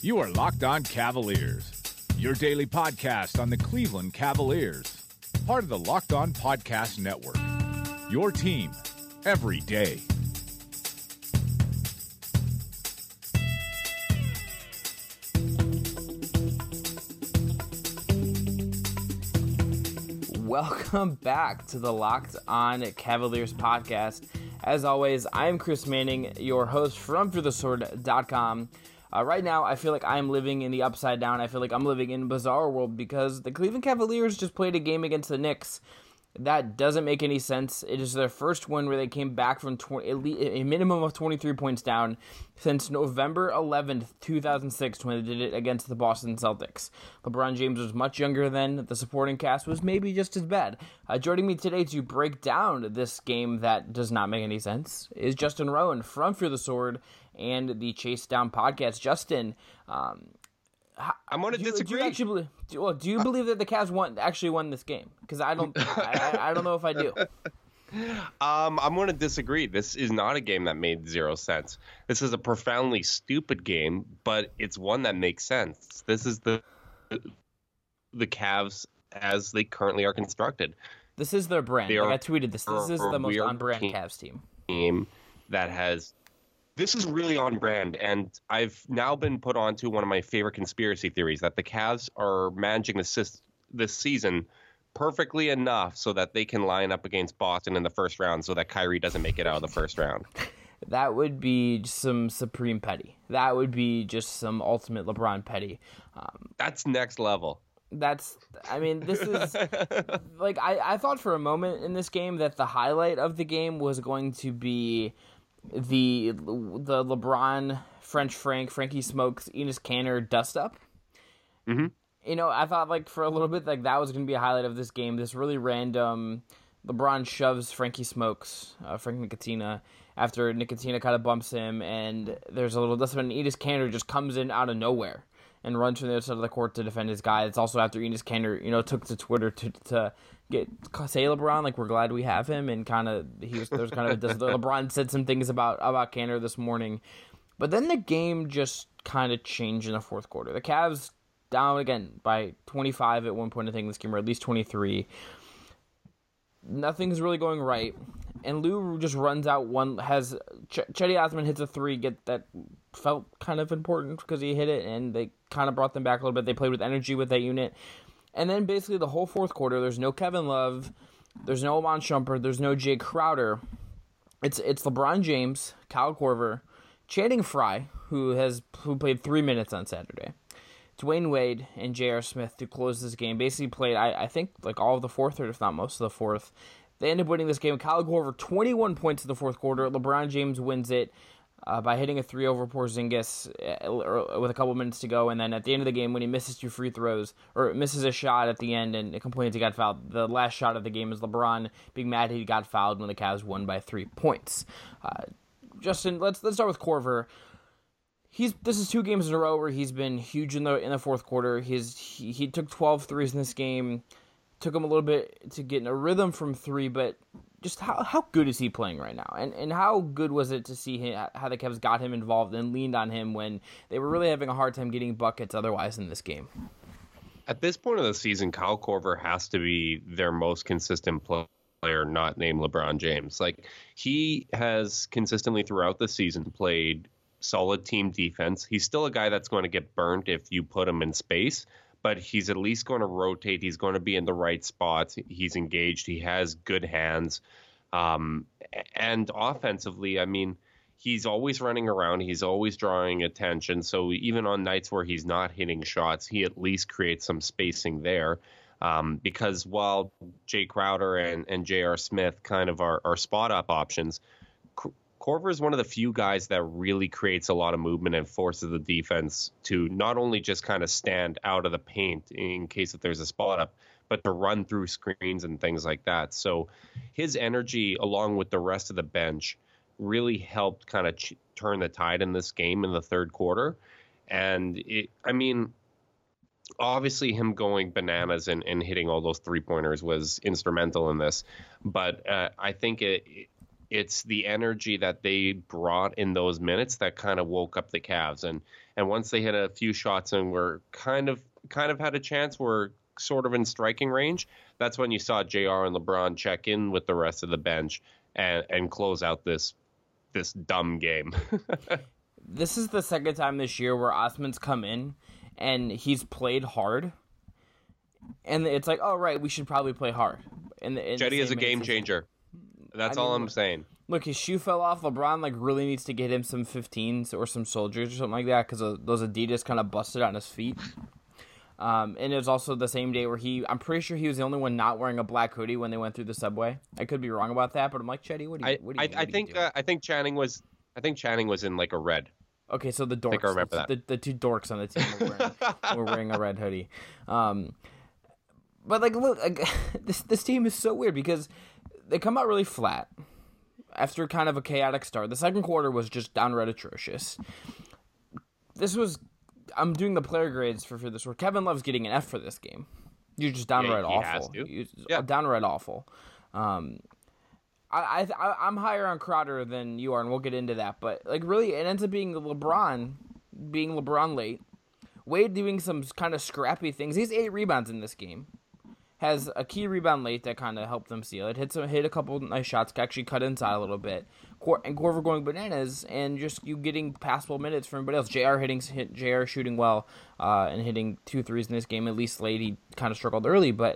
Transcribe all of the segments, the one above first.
You are Locked On Cavaliers, your daily podcast on the Cleveland Cavaliers, part of the Locked On Podcast Network, your team every day. Welcome back to the Locked On Cavaliers podcast. As always, I'm Chris Manning, your host from ForTheSword.com. Right now, I feel like I'm living in the upside down. I feel like I'm living in a bizarre world because the Cleveland Cavaliers just played a game against the Knicks. That doesn't make any sense. It is their first win where they came back from a minimum of 23 points down since November 11th, 2006, when they did it against the Boston Celtics. LeBron James was much younger then. The supporting cast was maybe just as bad. Joining me today to break down this game that does not make any sense is Justin Rowan from Fear the Sword and the Chase Down podcast. Justin, I'm going to disagree. Do you believe that the Cavs actually won this game? Because I don't. I don't know if I do. I'm going to disagree. This is not a game that made zero sense. This is a profoundly stupid game, but it's one that makes sense. This is the Cavs as they currently are constructed. This is their brand. I tweeted this. This is the most on-brand Cavs team that has. This is really on brand, and I've now been put onto one of my favorite conspiracy theories that the Cavs are managing this season perfectly enough so that they can line up against Boston in the first round so that Kyrie doesn't make it out of the first round. That would be some supreme petty. That would be just some ultimate LeBron petty. That's next level. This is like I thought for a moment in this game that the highlight of the game was going to be the LeBron, Frankie Smokes, Enes Kanter dust up. Mm-hmm. You know, I thought like for a little bit like that was going to be a highlight of this game. This really random LeBron shoves Frankie Smokes, Frank Ntilikina, after Ntilikina kind of bumps him, and there's a little dust up, and Enes Kanter just comes in out of nowhere and runs from the other side of the court to defend his guy. It's also after Enes Kanter, took to Twitter to say LeBron, like, we're glad we have him, and there's kind of LeBron said some things about Kanter this morning. But then the game just kind of changed in the fourth quarter. The Cavs down again by 25 at one point, I think, in this game, or at least 23. Nothing's really going right. And Lou just runs out Cedi Osman hits a three, that felt kind of important because he hit it, and they kind of brought them back a little bit. They played with energy with that unit. And then basically the whole fourth quarter, there's no Kevin Love, there's no Iman Shumpert, there's no Jay Crowder. It's LeBron James, Kyle Korver, Channing Frye, who played 3 minutes on Saturday, Dwayne Wade, and J.R. Smith to close this game. Basically played, I think, like all of the fourth, or if not most of the fourth. They ended up winning this game. Kyle Korver, 21 points in the fourth quarter. LeBron James wins it by hitting a three over Porzingis with a couple minutes to go, and then at the end of the game, when he misses 2 free throws, or misses a shot at the end and complains he got fouled, the last shot of the game is LeBron being mad he got fouled when the Cavs won by 3 points. Justin, let's start with Korver. This is 2 games in a row where he's been huge in the fourth quarter. He took 12 threes in this game. Took him a little bit to get in a rhythm from 3, but just how good is he playing right now? And how good was it to see how the Cavs got him involved and leaned on him when they were really having a hard time getting buckets otherwise in this game? At this point of the season, Kyle Korver has to be their most consistent player, not named LeBron James. Like, he has consistently throughout the season played solid team defense. He's still a guy that's going to get burnt if you put him in space, but he's at least going to rotate. He's going to be in the right spots. He's engaged. He has good hands. And offensively, I mean, he's always running around. He's always drawing attention. So even on nights where he's not hitting shots, he at least creates some spacing there. Because while Jay Crowder and J.R. Smith kind of are spot-up options, Korver is one of the few guys that really creates a lot of movement and forces the defense to not only just kind of stand out of the paint in case if there's a spot up, but to run through screens and things like that. So his energy, along with the rest of the bench, really helped kind of turn the tide in this game in the third quarter. And obviously him going bananas and hitting all those 3-pointers was instrumental in this. But I think it's the energy that they brought in those minutes that kind of woke up the Cavs. And once they hit a few shots and were kind of had a chance, were sort of in striking range, that's when you saw JR and LeBron check in with the rest of the bench and close out this dumb game. This is the second time this year where Osman's come in and he's played hard. And it's like, oh, right, we should probably play hard. Cedi is a game changer. That's all I'm saying. Look, his shoe fell off. LeBron really needs to get him some 15s or some soldiers or something like that because those Adidas kind of busted on his feet. And it was also the same day where I'm pretty sure he was the only one not wearing a black hoodie when they went through the subway. I could be wrong about that, but I'm like, Cedi, what do you do? I think Channing was in like a red. Okay, so the dorks. I think I remember that. The two dorks on the team were wearing a red hoodie. But look, this team is so weird because they come out really flat after kind of a chaotic start. The second quarter was just downright atrocious. I'm doing the player grades for this where Kevin Love's getting an F for this game. You're just downright awful. Downright awful. I'm higher on Crowder than you are, and we'll get into that. But really, it ends up being LeBron late. Wade doing some kind of scrappy things. He's 8 rebounds in this game. Has a key rebound late that kind of helped them seal it. Hit a couple nice shots, actually cut inside a little bit. And Korver going bananas, and just you getting passable minutes from everybody else. JR shooting well, and hitting 2 threes in this game, at least late. He kind of struggled early, but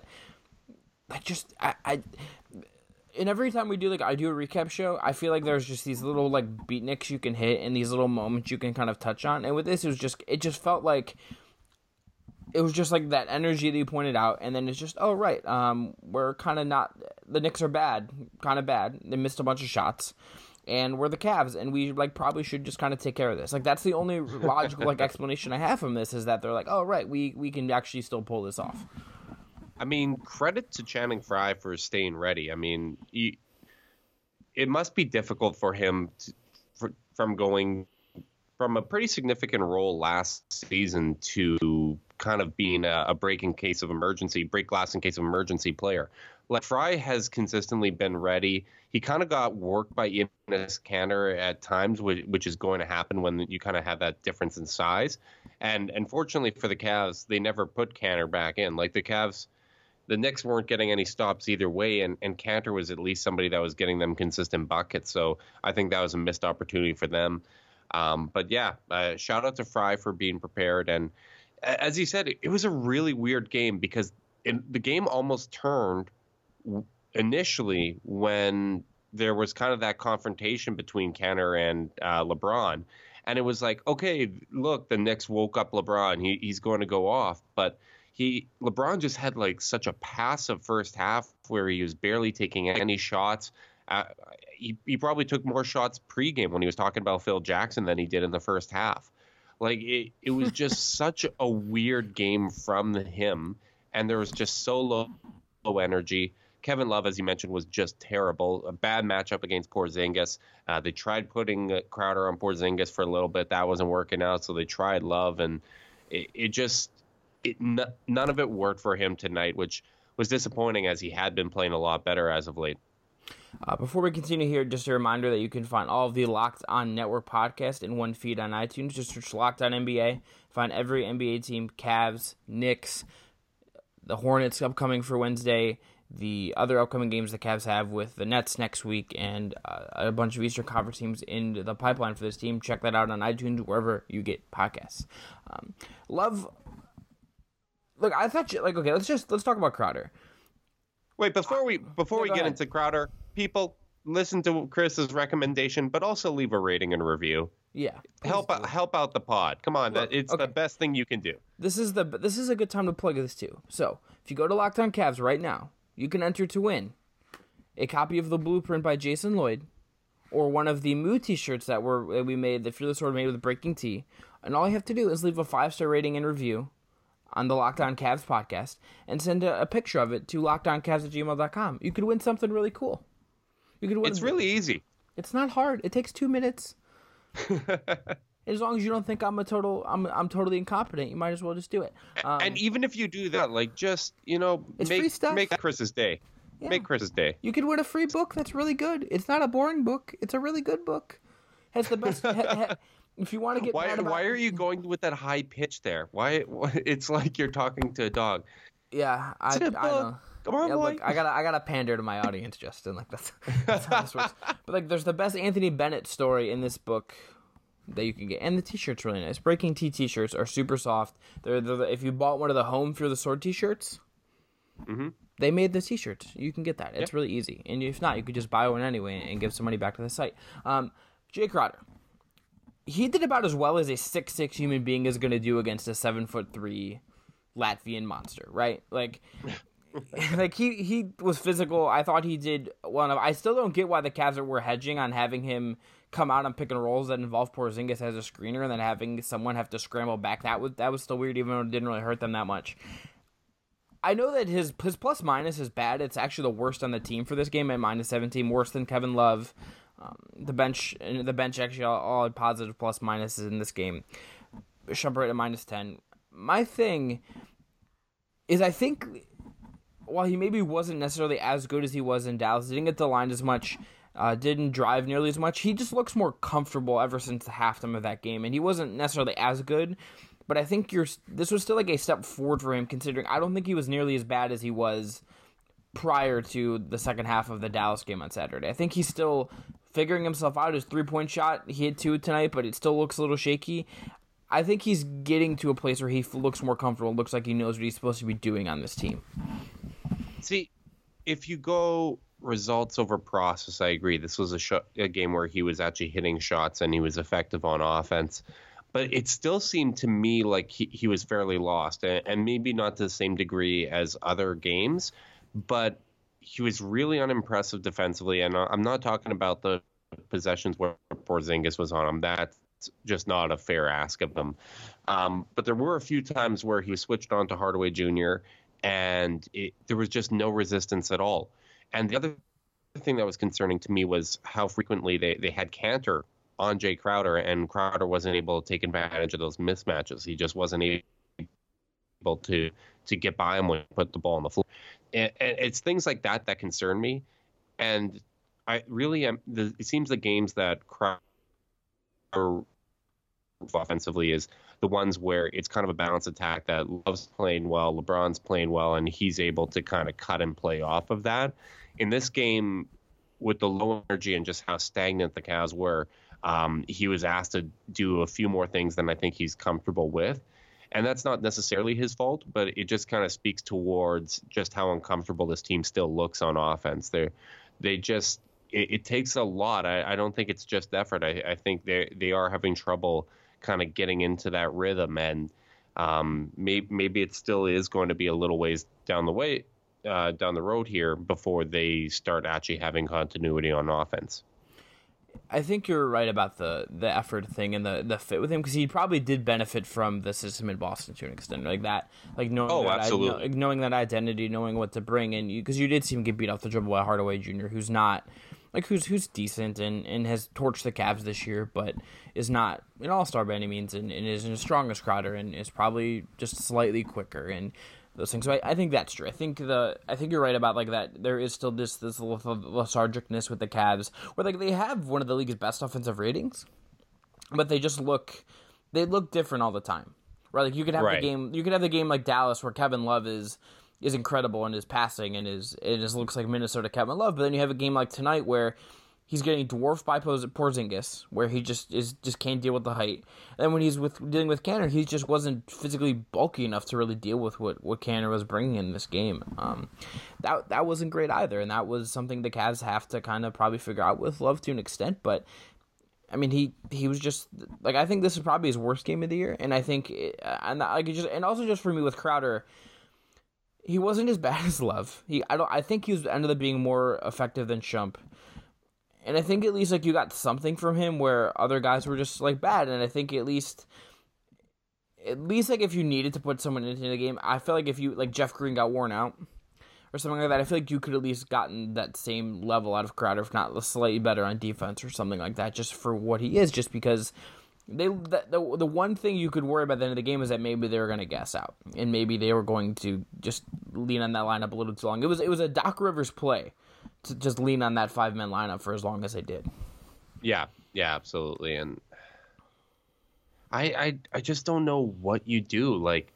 and every time we do I do a recap show, I feel like there's just these little beatniks you can hit and these little moments you can kind of touch on. And with this, it just felt like it was just that energy that you pointed out, and then it's just, oh right, we're kind of not, the Knicks are kind of bad. They missed a bunch of shots, and we're the Cavs, and we probably should just kind of take care of this. That's the only logical explanation I have from this, is that they're oh right, we can actually still pull this off. I mean, credit to Channing Frye for staying ready. I mean, it must be difficult for him from going from a pretty significant role last season to kind of being a break glass in case of emergency player. Frye has consistently been ready. He kind of got worked by Enes Kanter at times, which is going to happen when you kind of have that difference in size. And unfortunately for the Cavs, they never put Kanter back in. The Knicks weren't getting any stops either way, and Kanter was at least somebody that was getting them consistent buckets. So I think that was a missed opportunity for them. But yeah, shout out to Frye for being prepared. And as you said, it was a really weird game because the game almost turned initially when there was kind of that confrontation between Kanter and LeBron. And it was okay, look, the Knicks woke up LeBron. He's going to go off. But LeBron just had such a passive first half where he was barely taking any shots. He probably took more shots pregame when he was talking about Phil Jackson than he did in the first half. It was just such a weird game from him, and there was just so low energy. Kevin Love, as you mentioned, was just terrible. A bad matchup against Porzingis. They tried putting Crowder on Porzingis for a little bit. That wasn't working out, so they tried Love, and none of it worked for him tonight, which was disappointing as he had been playing a lot better as of late. Before we continue here, just a reminder that you can find all of the Locked On Network podcast in one feed on iTunes. Just search Locked On NBA. Find every NBA team, Cavs, Knicks, the Hornets upcoming for Wednesday, the other upcoming games the Cavs have with the Nets next week, and a bunch of Eastern Conference teams in the pipeline for this team. Check that out on iTunes, wherever you get podcasts. Love... Look, I thought okay, let's talk about Crowder. Wait, before we get into Crowder, people listen to Chris's recommendation, but also leave a rating and review. Yeah, help out the pod. Come on, it's the best thing you can do. This is a good time to plug this too. So if you go to Locked On Cavs right now, you can enter to win a copy of the Blueprint by Jason Lloyd, or one of the Moo T-shirts that we made, the Fearless Sword made with Breaking Tea. And all you have to do is leave a 5-star rating and review on the Locked On Cavs podcast, and send a picture of it to lockedoncavs@gmail.com. You could win something really cool. It's really easy. It's not hard. It takes 2 minutes. As long as you don't think I'm totally incompetent, you might as well just do it. And even if you do that, just it's free stuff. make Chris's day. Yeah. Make Chris's day. You could win a free book that's really good. It's not a boring book. It's a really good book. Has the best. If you want to get why mad about, why are you going with that high pitch there? Why it's like you're talking to a dog. Yeah, I know. Come on, yeah, boy. look, I gotta pander to my audience, Justin. Like that's how this works. But like, there's the best Anthony Bennett story in this book that you can get, and the T-shirt's really nice. Breaking Tea T-shirts are super soft. They're if you bought one of the Home Fear the Sword T-shirts, they made the T-shirts. You can get that. It's really easy, and if not, you could just buy one anyway and give some money back to the site. Jay Crowder, he did about as well as a 6'6" human being is going to do against a 7'3" Latvian monster, right? Like. Like he was physical. I thought he did well enough. I still don't get why the Cavs were hedging on having him come out on pick and rolls that involve Porzingis as a screener and then having someone have to scramble back. That was still weird, even though it didn't really hurt them that much. I know that his plus minus is bad. It's actually the worst on the team for this game at -17, worse than Kevin Love. The bench actually all had positive plus minuses in this game. Shumpert at -10. My thing is, I think, while he maybe wasn't necessarily as good as he was in Dallas, didn't get the line as much, didn't drive nearly as much, he just looks more comfortable ever since the halftime of that game, and he wasn't necessarily as good, but I think this was still like a step forward for him, considering I don't think he was nearly as bad as he was prior to the second half of the Dallas game on Saturday. I think he's still figuring himself out. His 3-point shot, he hit 2 tonight, but it still looks a little shaky. I think he's getting to a place where he looks more comfortable, looks like he knows what he's supposed to be doing on this team. See, if you go results over process, I agree. This was a game where he was actually hitting shots and he was effective on offense. But it still seemed to me like he was fairly lost, and maybe not to the same degree as other games, but he was really unimpressive defensively. And I'm not talking about the possessions where Porzingis was on him. That's just not a fair ask of him. But there were a few times where he switched on to Hardaway Jr., and there was just no resistance at all. And the other thing that was concerning to me was how frequently they had Cantor on Jay Crowder, and Crowder wasn't able to take advantage of those mismatches. He just wasn't able to get by him when he put the ball on the floor. And it's things like that concern me. And I really am. It seems the games that Crowder offensively is the ones where it's kind of a balanced attack that Love's playing well, LeBron's playing well, and he's able to kind of cut and play off of that. In this game, with the low energy and just how stagnant the Cavs were, he was asked to do a few more things than I think he's comfortable with. And that's not necessarily his fault, but it just kind of speaks towards just how uncomfortable this team still looks on offense. It takes a lot. I don't think it's just effort. I think they are having trouble kind of getting into that rhythm, and maybe it still is going to be a little ways down the road here before they start actually having continuity on offense. I think you're right about the effort thing and the fit with him, because he probably did benefit from the system in Boston to an extent, like that, like knowing knowing that identity, knowing what to bring, and because you did see him get beat off the dribble by Hardaway Jr., who's not like who's decent and has torched the Cavs this year, but is not an all-star by any means, and isn't as strong as Crowder, and is probably just slightly quicker and those things. So I think that's true. I think you're right about like that. There is still this lethargicness with the Cavs, where like they have one of the league's best offensive ratings, but they look different all the time. Right? Like you could have the game like Dallas where Kevin Love is incredible in his passing and it looks like Minnesota Kevin Love, but then you have a game like tonight where he's getting dwarfed by Porzingis, where he just can't deal with the height. And when he's dealing with Cantor, he just wasn't physically bulky enough to really deal with what Cantor was bringing in this game. That wasn't great either, and that was something the Cavs have to kind of probably figure out with Love to an extent. But I mean, he was just like, I think this is probably his worst game of the year, and I think and also just for me with Crowder, he wasn't as bad as Love. I think he ended up being more effective than Shump. And I think at least like you got something from him where other guys were just like bad. And I think at least like if you needed to put someone into the game, I feel like if you like Jeff Green got worn out or something like that, I feel like you could at least gotten that same level out of Crowder, if not slightly better on defense or something like that, just for what he is. Just because the one thing you could worry about at the end of the game is that maybe they were going to gas out and maybe they were going to just lean on that lineup a little too long. It was a Doc Rivers play to just lean on that 5-man lineup for as long as they did. Yeah, absolutely. And I just don't know what you do. Like,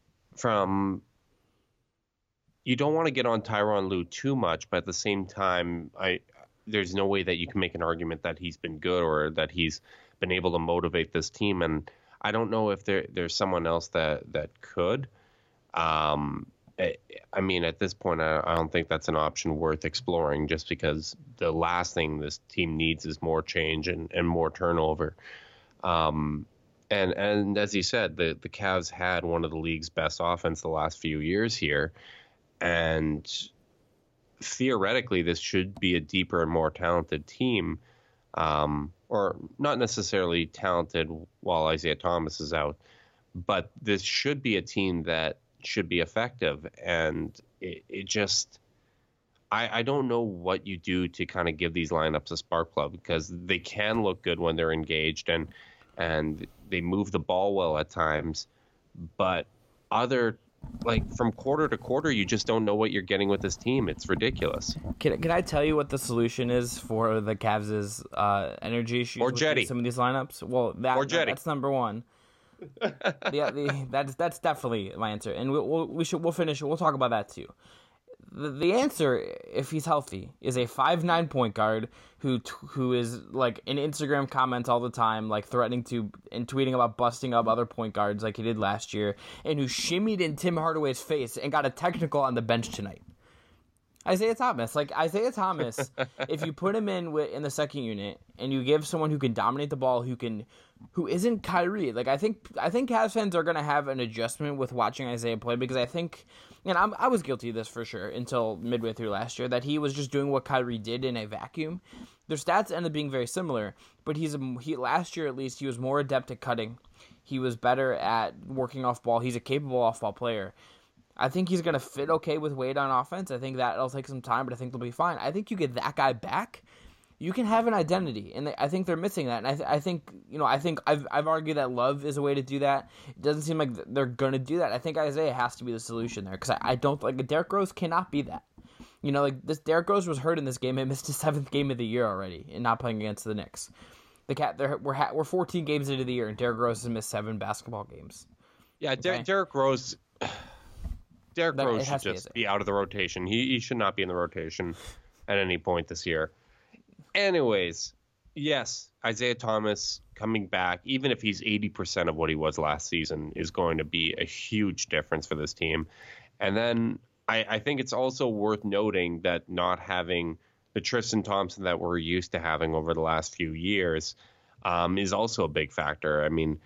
you don't want to get on Tyronn Lue too much, but at the same time, there's no way that you can make an argument that he's been good or that he's been able to motivate this team. And I don't know if there's someone else that could. I mean, at this point, I don't think that's an option worth exploring, just because the last thing this team needs is more change and more turnover. And as you said, the Cavs had one of the league's best offense the last few years here. And theoretically, this should be a deeper and more talented team, or not necessarily talented while Isaiah Thomas is out, but this should be a team that should be effective. And it just, I don't know what you do to kind of give these lineups a spark plug, because they can look good when they're engaged and they move the ball well at times, but from quarter to quarter, you just don't know what you're getting with this team. It's ridiculous. Can I tell you what the solution is for the Cavs' energy issues? Or Jetty. Some of these lineups? Well, that's number one. That's definitely my answer, and we'll finish. We'll talk about that too. The answer, if he's healthy, is a 5'9" point guard who is like in Instagram comments all the time, like threatening to and tweeting about busting up other point guards like he did last year, and who shimmied in Tim Hardaway's face and got a technical on the bench tonight. Isaiah Thomas, if you put him in the second unit and you give someone who can dominate the ball, who isn't Kyrie, like I think Cavs fans are gonna have an adjustment with watching Isaiah play, because I think, and I was guilty of this for sure until midway through last year, that he was just doing what Kyrie did in a vacuum. Their stats ended up being very similar, but last year at least he was more adept at cutting. He was better at working off ball. He's a capable off ball player. I think he's going to fit okay with Wade on offense. I think that'll take some time, but I think they'll be fine. I think you get that guy back, you can have an identity, and I think they're missing that. And I think I've argued that Love is a way to do that. It doesn't seem like they're going to do that. I think Isaiah has to be the solution there, because I don't like Derrick Rose cannot be that. Derrick Rose was hurt in this game and missed his 7th game of the year already, and not playing against the Knicks. We're 14 games into the year, and Derrick Rose has missed 7 basketball games. Yeah, okay? Derrick Rose should just be out of the rotation. He should not be in the rotation at any point this year. Anyways, yes, Isaiah Thomas coming back, even if he's 80% of what he was last season, is going to be a huge difference for this team. And then I think it's also worth noting that not having the Tristan Thompson that we're used to having over the last few years is also a big factor. I mean,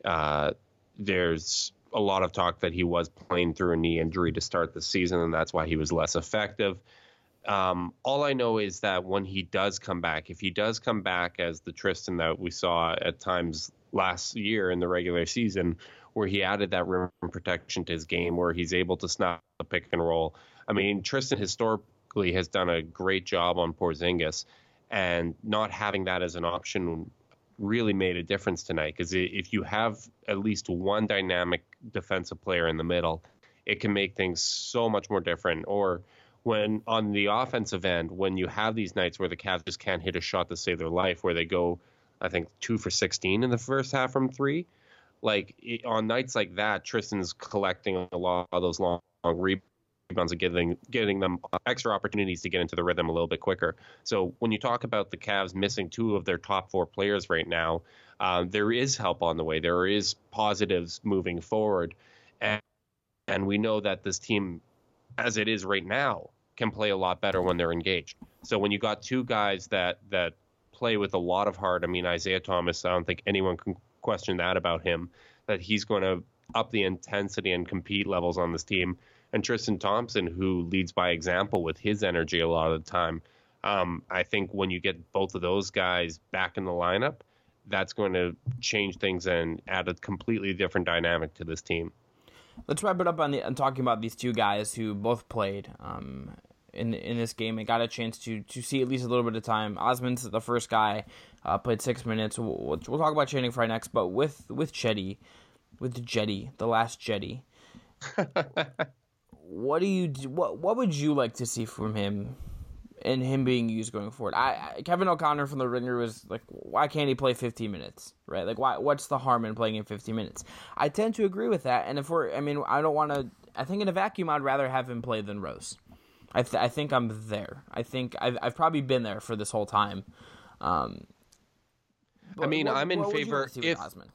there's a lot of talk that he was playing through a knee injury to start the season, and that's why he was less effective. All I know is that when he does come back, if he does come back as the Tristan that we saw at times last year in the regular season, where he added that rim protection to his game, where he's able to snap the pick and roll. I mean, Tristan historically has done a great job on Porzingis, and not having that as an option really made a difference tonight, because if you have at least one dynamic defensive player in the middle, it can make things so much more different. Or when on the offensive end, when you have these nights where the Cavs just can't hit a shot to save their life, where they go, I think, 2 for 16 in the first half from 3, on nights like that, Tristan's collecting a lot of those long rebounds and getting them extra opportunities to get into the rhythm a little bit quicker. So when you talk about the Cavs missing 2 of their top 4 players right now, there is help on the way. There is positives moving forward. And we know that this team, as it is right now, can play a lot better when they're engaged. So when you got 2 guys that play with a lot of heart, I mean, Isaiah Thomas, I don't think anyone can question that about him, that he's going to up the intensity and compete levels on this team. And Tristan Thompson, who leads by example with his energy a lot of the time. I think when you get both of those guys back in the lineup, that's going to change things and add a completely different dynamic to this team. Let's wrap it up on talking about these 2 guys who both played in this game and got a chance to see at least a little bit of time. Osman's the first guy, played 6 minutes. We'll talk about Channing Frye next, but with Jetty, the last Jetty, what do you do, what would you like to see from him and him being used going forward? Kevin O'Connor from The Ringer was like, why can't he play 15 minutes, right? Like, what's the harm in playing in 15 minutes? I tend to agree with that, and I think in a vacuum, I'd rather have him play than Rose. I think I'm there. I think I've probably been there for this whole time. I'm in favor if Osman?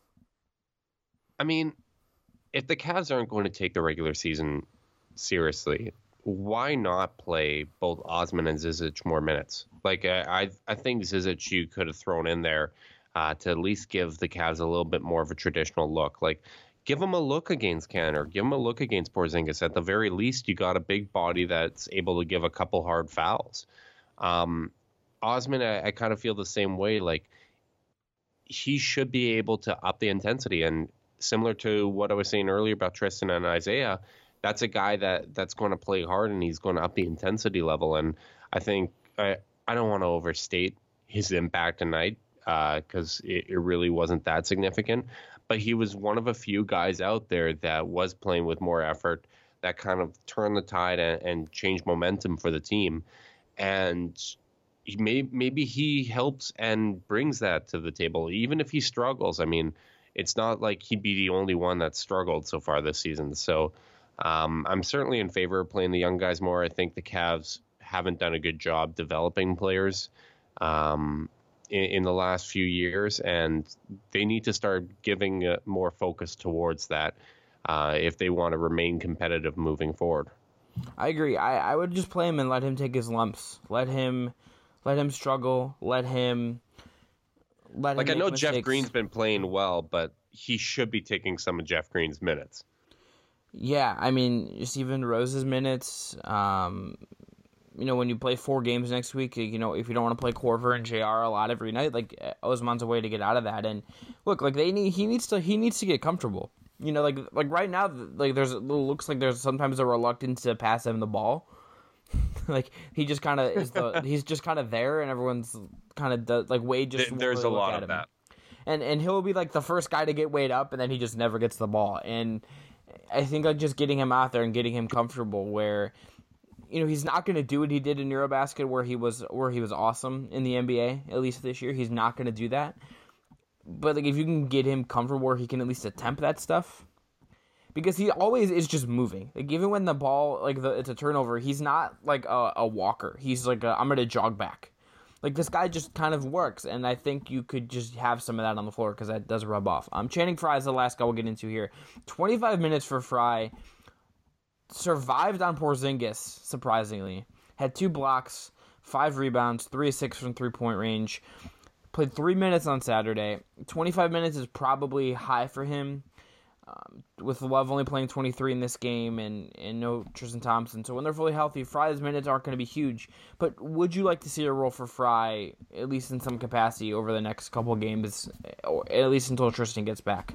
If the Cavs aren't going to take the regular season seriously, why not play both Osman and Zizic more minutes? Like, I think Zizic you could have thrown in there to at least give the Cavs a little bit more of a traditional look. Like, give them a look against Kanter. Give them a look against Porzingis. At the very least, you got a big body that's able to give a couple hard fouls. Osman, I kind of feel the same way. Like, he should be able to up the intensity. And similar to what I was saying earlier about Tristan and Isaiah, that's a guy that's going to play hard and he's going to up the intensity level. And I think I don't want to overstate his impact tonight because it really wasn't that significant. But he was one of a few guys out there that was playing with more effort, that kind of turned the tide and changed momentum for the team. And maybe he helps and brings that to the table, even if he struggles. I mean, it's not like he'd be the only one that's struggled so far this season. So I'm certainly in favor of playing the young guys more. I think the Cavs haven't done a good job developing players in the last few years, and they need to start giving more focus towards that if they want to remain competitive moving forward. I agree. I would just play him and let him take his lumps. Let him struggle. Let him I know mistakes. Jeff Green's been playing well, but he should be taking some of Jeff Green's minutes. Yeah, I mean, just even Rose's minutes. When you play 4 games next week, if you don't want to play Korver and JR a lot every night, like, Osman's a way to get out of that. And look, like, he needs to get comfortable. Like right now, like, it looks like there's sometimes a reluctance to pass him the ball. Like, he just kind of he's just kind of there, and everyone's kind of does, like, Wade just there's really a lot of that. And he'll be like the first guy to get Wade up, and then he just never gets the ball. And I think like just getting him out there and getting him comfortable where, he's not going to do what he did in Eurobasket where he was awesome in the NBA, at least this year. He's not going to do that. But like if you can get him comfortable where he can at least attempt that stuff, because he always is just moving. Like even when the ball, it's a turnover, he's not like a walker. He's like I'm going to jog back. Like, this guy just kind of works, and I think you could just have some of that on the floor because that does rub off. Channing Frye is the last guy we'll get into here. 25 minutes for Frye. Survived on Porzingis, surprisingly. Had 2 blocks, 5 rebounds, 3 of 6 from three-point range. Played 3 minutes on Saturday. 25 minutes is probably high for him, with Love only playing 23 in this game and no Tristan Thompson. So when they're fully healthy, Frye's minutes aren't going to be huge. But would you like to see a role for Frye, at least in some capacity, over the next couple of games, or at least until Tristan gets back?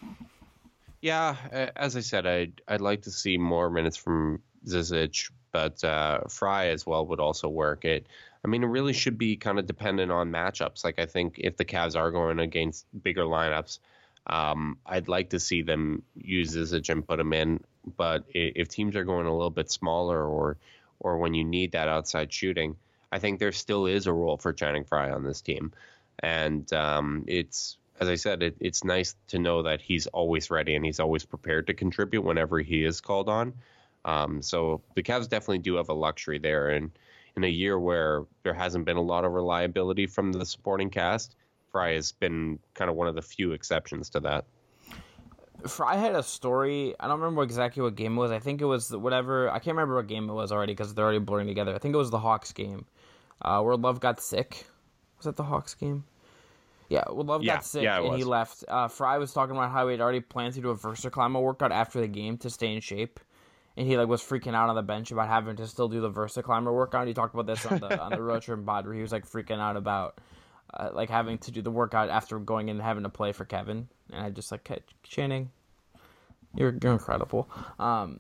Yeah, as I said, I'd like to see more minutes from Zizic, but Frye as well would also work. It really should be kind of dependent on matchups. Like, I think if the Cavs are going against bigger lineups, I'd like to see them use Zizic and put him in. But if teams are going a little bit smaller or when you need that outside shooting, I think there still is a role for Channing Frye on this team. And it's, as I said, it's nice to know that he's always ready and he's always prepared to contribute whenever he is called on. So the Cavs definitely do have a luxury there. And in a year where there hasn't been a lot of reliability from the supporting cast, Frye has been kind of one of the few exceptions to that. Frye had a story. I don't remember exactly what game it was. I think it was whatever. I can't remember what game it was already because they're already blurring together. I think it was the Hawks game where Love got sick. Was that the Hawks game? Yeah, well, Love got sick and he left. Frye was talking about how he had already planned to do a VersaClimber workout after the game to stay in shape. And he was freaking out on the bench about having to still do the VersaClimber workout. He talked about this on the Road Trip pod where he was freaking out about having to do the workout after going in and having to play for Kevin. And I just Channing, you're incredible. I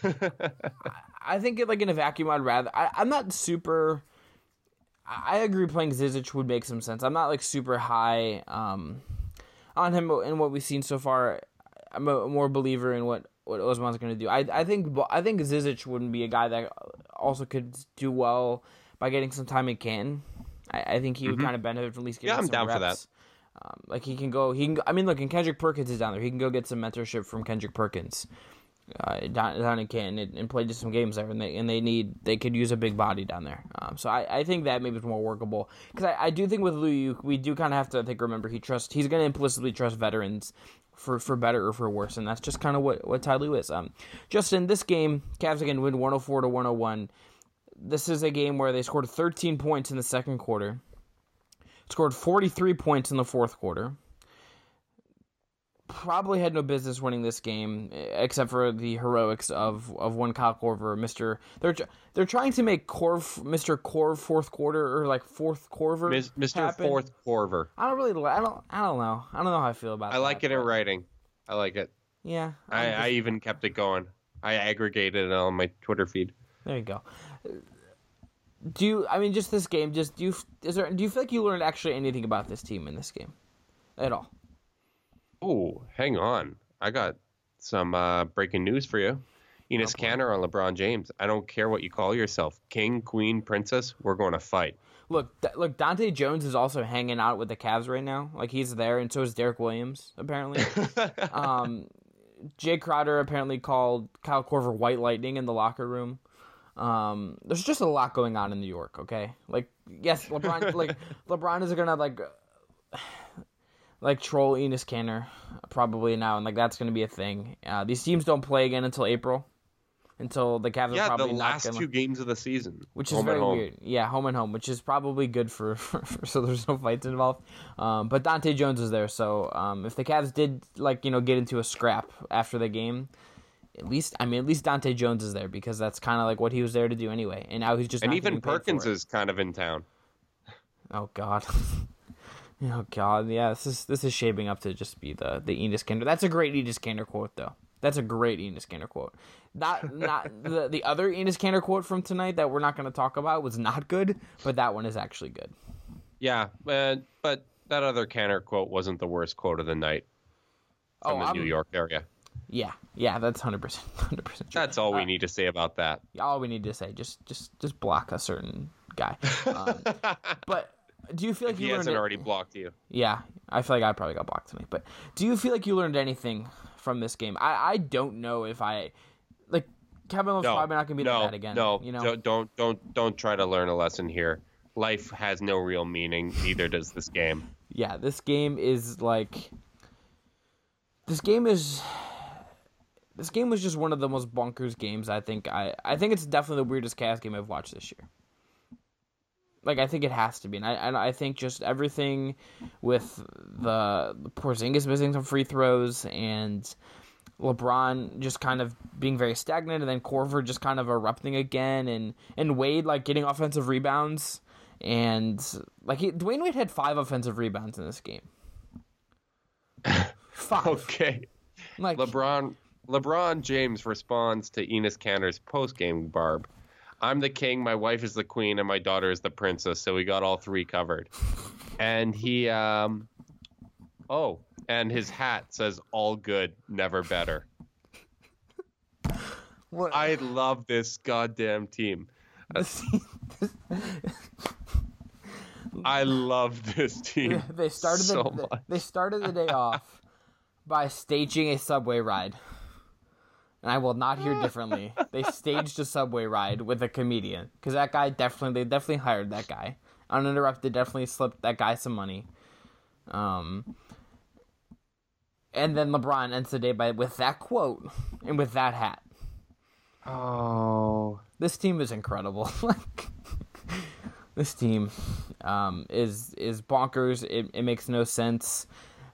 think in a vacuum I'd rather. I'm not super. I agree playing Zizic would make some sense. I'm not super high on him in what we've seen so far. I'm a more believer in what Osman's going to do. I think Zizic wouldn't be a guy that also could do well by getting some time in Canton. I think he would kind of benefit from at least getting some reps. Yeah, I'm down for that. Like he can go. I mean, look, and Kendrick Perkins is down there. He can go get some mentorship from Kendrick Perkins down in Canton and play just some games there. And they could use a big body down there. So I think that maybe is more workable, because I do think with Lou, we do kind of have to remember he's going to implicitly trust veterans for better or for worse, and that's just kind of what Ty Lue is. Justin, this game, Cavs again win 104-101. This is a game where they scored 13 points in the second quarter, scored 43 points in the fourth quarter. Probably had no business winning this game, except for the heroics of one Kyle Korver. They're trying to make Mr. Korver fourth quarter, or like fourth Korver. Mr. happen. Fourth Korver. I don't know. I don't know how I feel about it. I like it in writing. I like it. Yeah. I even kept it going. I aggregated it on my Twitter feed. There you go. Just this game, do you feel like you learned actually anything about this team in this game at all? Oh, hang on. I got some breaking news for you. Enes Kanter on LeBron James. I don't care what you call yourself. King, queen, princess, we're going to fight. Look, Dante Jones is also hanging out with the Cavs right now. Like, he's there, and so is Derek Williams, apparently. Jay Crowder apparently called Kyle Korver white lightning in the locker room. There's just a lot going on in New York, okay? Like, yes, LeBron is gonna troll Enes Kanter probably now, and that's gonna be a thing. These teams don't play again until April, until the Cavs are probably the last two games of the season, which is very weird. Yeah, home and home, which is probably good for so there's no fights involved. But Dante Jones is there, so if the Cavs did get into a scrap after the game, at least Dante Jones is there, because that's kind of what he was there to do anyway. And now he's just and even Perkins is kind of in town. Oh God. Oh God, yeah, this is shaping up to just be the Enes Kanter. That's a great Enes Kanter quote, though. That's a great Enes Kanter quote. Not the other Enes Kanter quote from tonight that we're not going to talk about was not good, but that one is actually good. Yeah, but that other Kanter quote wasn't the worst quote of the night from the New York area. Yeah, that's 100% true. That's all we need to say about that. All we need to say, just block a certain guy. But do you feel like he hasn't already blocked you? Yeah, I feel like I probably got blocked tonight. But do you feel like you learned anything from this game? I don't know if Kevin Love's probably not going to be that again. Don't try to learn a lesson here. Life has no real meaning. Neither does this game. Yeah, this game was just one of the most bonkers games. I think it's definitely the weirdest Cavs game I've watched this year. I think it has to be, and I think just everything with the Porzingis missing some free throws and LeBron just kind of being very stagnant, and then Korver just kind of erupting again, and Wade getting offensive rebounds, and Dwayne Wade had 5 offensive rebounds in this game. 5. Okay. LeBron James responds to Enes Kanter's post-game barb. I'm the king, my wife is the queen, and my daughter is the princess, so we got all 3 covered. And he, and his hat says, all good, never better. What? I love this goddamn team. I love this team. They started the day off by staging a subway ride. And I will not hear differently. They staged a subway ride with a comedian, because they definitely hired that guy. Uninterrupted, definitely slipped that guy some money. And then LeBron ends the day with that quote and with that hat. Oh, this team is incredible. This team is bonkers. It makes no sense.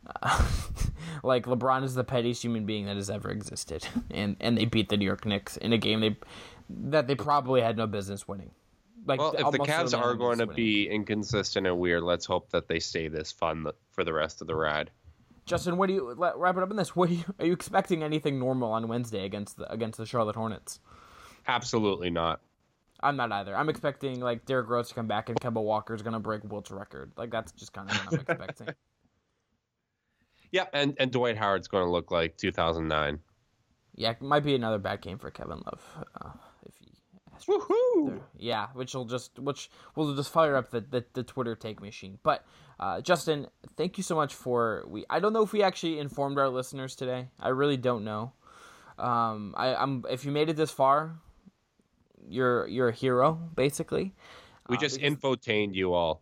LeBron is the pettiest human being that has ever existed, and they beat the New York Knicks in a game that they probably had no business winning. If the Cavs are going to be inconsistent and weird, let's hope that they stay this fun for the rest of the ride. Justin, wrap it up in this? Are you expecting anything normal on Wednesday against the Charlotte Hornets? Absolutely not. I'm not either. I'm expecting Derrick Rose to come back and Kemba Walker's going to break Wilt's record. That's just kind of what I'm expecting. Yeah, and Dwight Howard's going to look like 2009. Yeah, it might be another bad game for Kevin Love. If he Woohoo! Yeah, which will just fire up the Twitter take machine. But Justin, thank you so much I don't know if we actually informed our listeners today. I really don't know. If you made it this far, you're a hero, basically. We just infotained you all.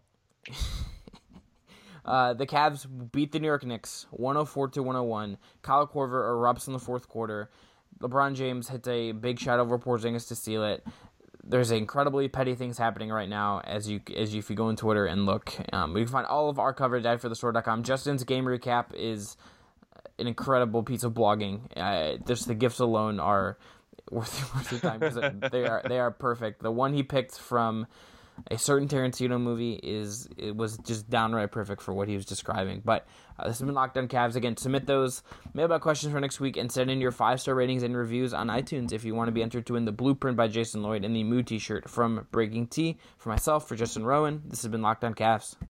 The Cavs beat the New York Knicks 104-101. Kyle Korver erupts in the fourth quarter. LeBron James hits a big shot over Porzingis to steal it. There's incredibly petty things happening right now if you go on Twitter and look. You can find all of our coverage at forthesword.com. Justin's game recap is an incredible piece of blogging. Just the gifts alone are worth your time because they are perfect. The one he picked from a certain Tarantino movie was just downright perfect for what he was describing. But this has been Locked On Cavs. Again, submit those mailbag questions for next week and send in your 5-star ratings and reviews on iTunes if you want to be entered to win the Blueprint by Jason Lloyd and the Moo t-shirt from Breaking Tea. For myself, for Justin Rowan, this has been Locked On Cavs.